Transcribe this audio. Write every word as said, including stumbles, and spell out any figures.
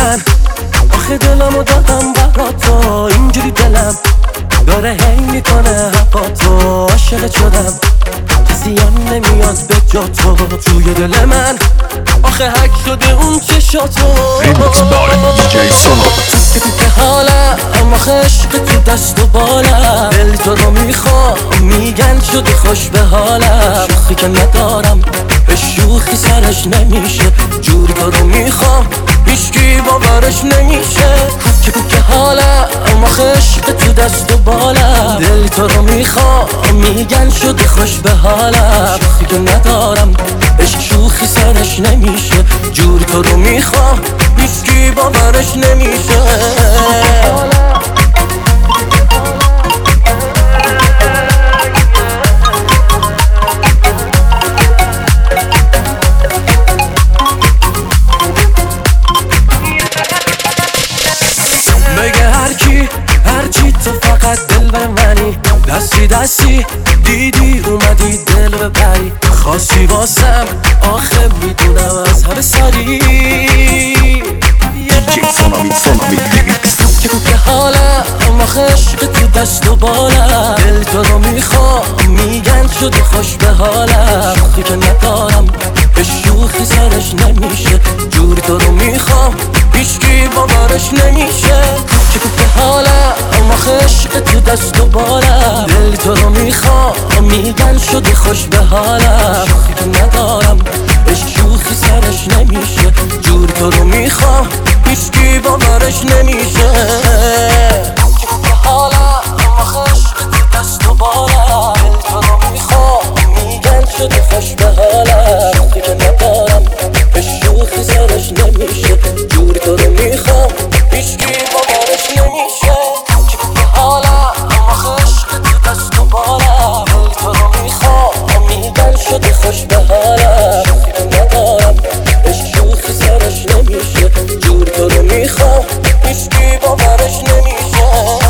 من، آخه دلمو دادم برات تو، اینجوری دلم داره هی میکنه حقا تو. عاشقت شدم کسی هم نمیاد به جا تو توی دل من، آخه حک شده اون چشاتو. ریمیکس بای دی جی سونو. که تو که حالم، آخه عشق تو دست و بالم، دل تو رو میخوام میگن شده خوش به حالم. شوخی که ندارم به شوخی سرش نمیشه، جوری تو رو میخوام هیچکی باورش نمیشه. که تو که حالم، آخه عشق تو دست و بالم، دل تو رو میخوام میگن شده خوش به حالم. شوخی که ندارم عشق شوخی سرش نمیشه، جوری تو رو میخوام هیچکی باورش نمیشه. بگه هرکی هرچی تو فقط دل به منی، دستی دستی دیدی اومدی دل ببری. خواستی واسم آخه میدونم از همه سری، دی جی سونامی سونامی ریمیکس. که تو که حالم، آخه عشق تو دست و بالم، دل تو رو میخوام میگن شده خوش به حالم. شوخی که ندارم به شوخی سرش نمیشه، جوری تو رو میخوام هیچکی باورش نمیشه. که تو که حالم، آخه عشق تو دست و بالم، دل تو رو میخوام میگن شده خوش به حالم. شوخی که ندارم به شوخی سرش نمیشه، جوری تو رو میخوام هیچکی باورش نمیشه. که تو که حالم، آخه عشق تو دست و بالم، دل تو رو میخوام میگن شده خوش به حالم. شوخی که ندارم به شوخی سرش نمیشه، جوری تو رو میخوام هیچکی باورش نمیشه. که تو که حالم، آخه عشق تو دست و بالم، دل تو رو میخوام میگن شده خوش به حالم. شوخی که ندارم به شوخی سرش نمیشه، جوری تو رو میخوام هیچکی باورش نمیشه.